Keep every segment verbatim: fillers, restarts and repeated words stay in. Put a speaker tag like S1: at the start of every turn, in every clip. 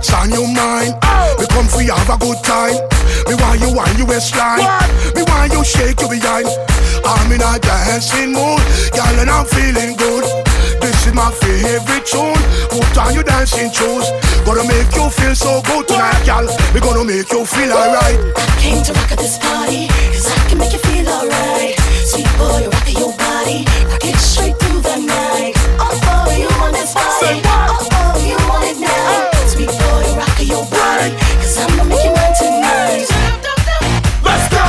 S1: what's on your mind. We come for you, have a good time. Me want you on your waistline. Me want you shake your behind. I'm in a dancing mood, girl, and I'm feeling good. This is my favorite tune. Put on your dancing shoes. Gonna make you feel so good tonight, girl. We gonna make you feel alright.
S2: I came to rock at this party, cause I can make you feel alright. Sweet boy, rock your body, rock it straight through the night. Oh, oh, you want this body? Oh, oh, you want it now? Sweet boy, rock your body, cause I'ma make you mine tonight.
S3: Let's go!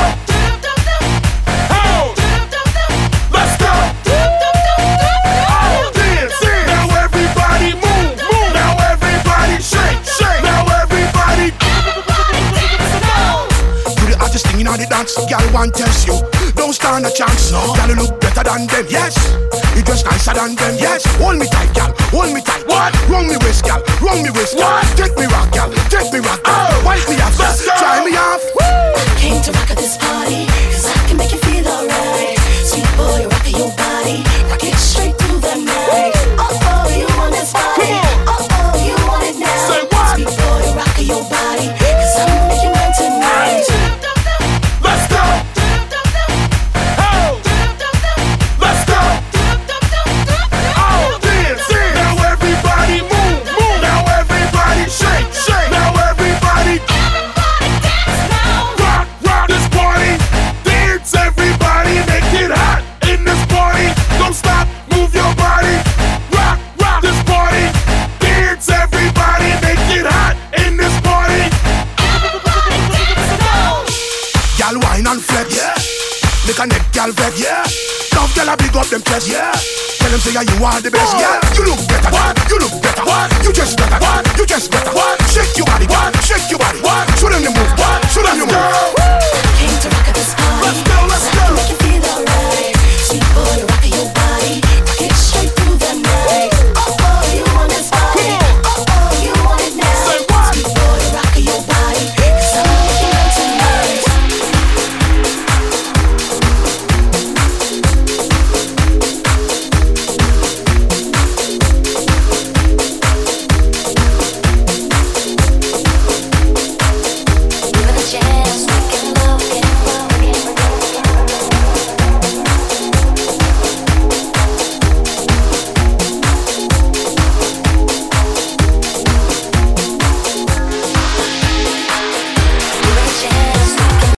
S3: Oh! Let's go! Oh, dance, dance. Now everybody move, move. Now everybody shake, shake. Now everybody.
S1: You the hottest thing in all the dance, girl, want test you. Don't stand a chance, no. Girl, you look better than them, yes. You dress nicer than them, yes. Hold me tight, girl, hold me tight.
S3: What?
S1: Run me waist, girl, run me waist, girl.
S3: What?
S1: Take me rock, girl, take me rock, girl.
S3: Oh.
S1: Wipe me off,
S3: Let's go.
S1: try me off.
S2: I came to rock at this party, cause I can make you feel alright. Sweet boy, rock your body, rock it straight through the night. Oh, oh, you want this body? Oh, oh, you want it now?
S3: Say what?
S2: Sweet boy, rock your body, cause I'ma make you mine tonight.
S3: Let's go! Oh! Let's go! Oh, dance, dance. Now everybody move, move. Now everybody shake, shake. Now everybody. Rock, rock this party. Dance, everybody. Make it hot in this party. Don't stop, move your body. Rock, rock this party. Dance, everybody. Make it hot in this party.
S1: Girl, wine and flex, yeah. Make a neck, girl, vex, yeah. Love, girl, I big up them chest, yeah. Tell them say yeah, you are the best,
S3: What?
S1: yeah. You look better,
S3: What?
S1: You look better,
S3: What?
S1: You just better,
S3: What?
S1: You just better,
S3: What?
S1: Shake your body,
S3: What?
S1: Shake your